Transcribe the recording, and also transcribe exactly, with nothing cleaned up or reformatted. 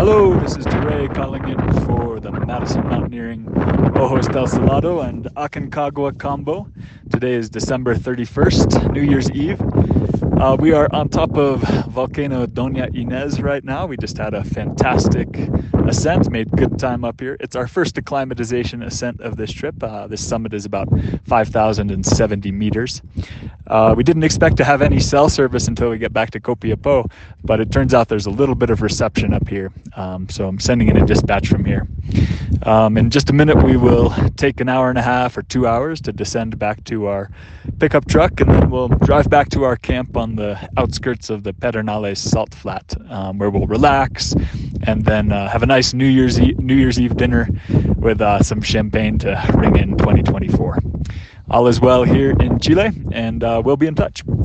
Hello, this is DeRay calling in for the Madison Mountaineering Ojos del Salado and Aconcagua combo. Today is December thirty-first, New Year's Eve. Uh, we are on top of Volcano Doña Inez right now. We just had a fantastic ascent, made good time up here. It's our first acclimatization ascent of this trip. Uh, this summit is about five thousand seventy meters. Uh, we didn't expect to have any cell service until we get back to Copiapó, but it turns out there's a little bit of reception up here. Um, so I'm sending in a dispatch from here. Um, in just a minute, we will take an hour and a half or two hours to descend back to our pickup truck, and then we'll drive back to our camp on the outskirts of the Pedernales Salt Flat, um, where we'll relax and then uh, have a nice New Year's Eve, New Year's Eve dinner with uh, some champagne to ring in twenty twenty-four. All is well here in Chile, and uh, we'll be in touch.